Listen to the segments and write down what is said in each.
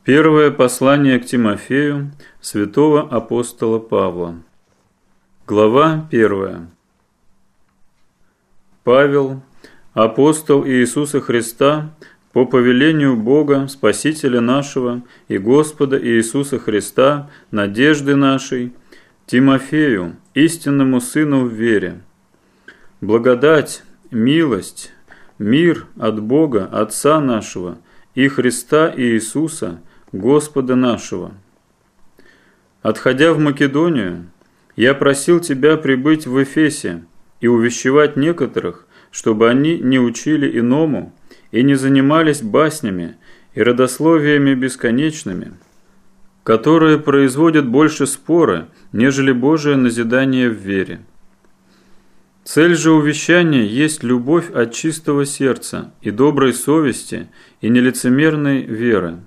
Первое послание к Тимофею святого апостола Павла. Глава 1. Павел, апостол Иисуса Христа, по повелению Бога, Спасителя нашего и Господа Иисуса Христа, надежды нашей, Тимофею, истинному сыну в вере. Благодать, милость, мир от Бога, Отца нашего и Христа Иисуса, Господа нашего. Отходя в Македонию, я просил тебя прибыть в Эфесе и увещевать некоторых, чтобы они не учили иному и не занимались баснями и родословиями бесконечными, которые производят больше спора, нежели Божие назидание в вере. Цель же увещания есть любовь от чистого сердца и доброй совести и нелицемерной веры.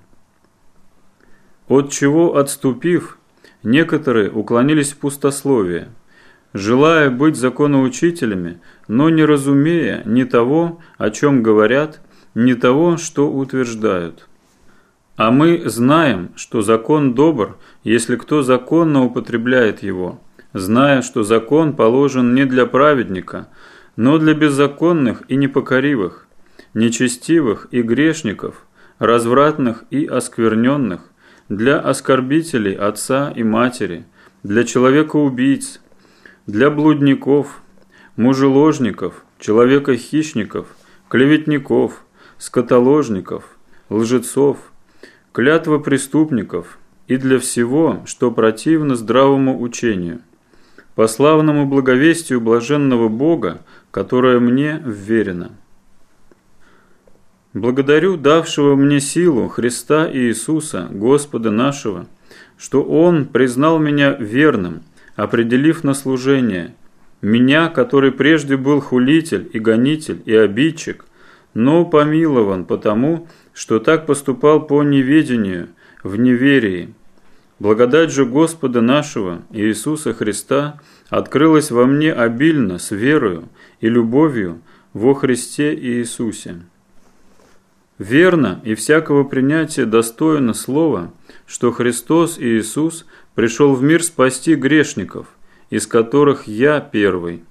От чего отступив, некоторые уклонились в пустословие, желая быть законоучителями, но не разумея ни того, о чем говорят, ни того, что утверждают. А мы знаем, что закон добр, если кто законно употребляет его, зная, что закон положен не для праведника, но для беззаконных и непокоривых, нечестивых и грешников, развратных и оскверненных, для оскорбителей отца и матери, для человека-убийц, для блудников, мужеложников, человека-хищников, клеветников, скотоложников, лжецов, клятвопреступников и для всего, что противно здравому учению, по славному благовестию блаженного Бога, которое мне вверено. Благодарю давшего мне силу Христа Иисуса, Господа нашего, что Он признал меня верным, определив на служение, меня, который прежде был хулитель и гонитель и обидчик, но помилован потому, что так поступал по неведению, в неверии. Благодать же Господа нашего, Иисуса Христа, открылась во мне обильно с верою и любовью во Христе Иисусе. Верно и всякого принятия достойно слова, что Христос Иисус пришел в мир спасти грешников, из которых я первый.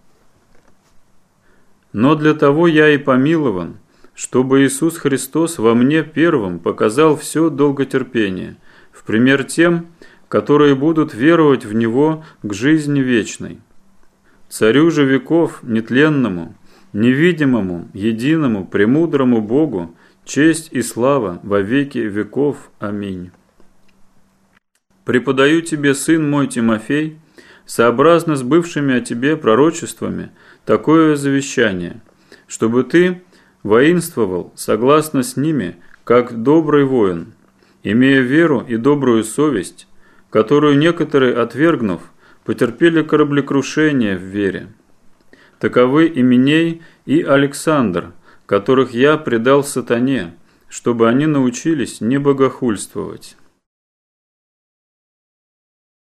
Но для того я и помилован, чтобы Иисус Христос во мне первым показал все долготерпение, в пример тем, которые будут веровать в Него к жизни вечной. Царю же веков, нетленному, невидимому, единому, премудрому Богу, честь и слава во веки веков. Аминь. Преподаю тебе, сын мой Тимофей, сообразно с бывшими о тебе пророчествами, такое завещание, чтобы ты воинствовал согласно с ними, как добрый воин, имея веру и добрую совесть, которую некоторые, отвергнув, потерпели кораблекрушение в вере. Таковы Именей и Александр, которых я предал сатане, чтобы они научились не богохульствовать.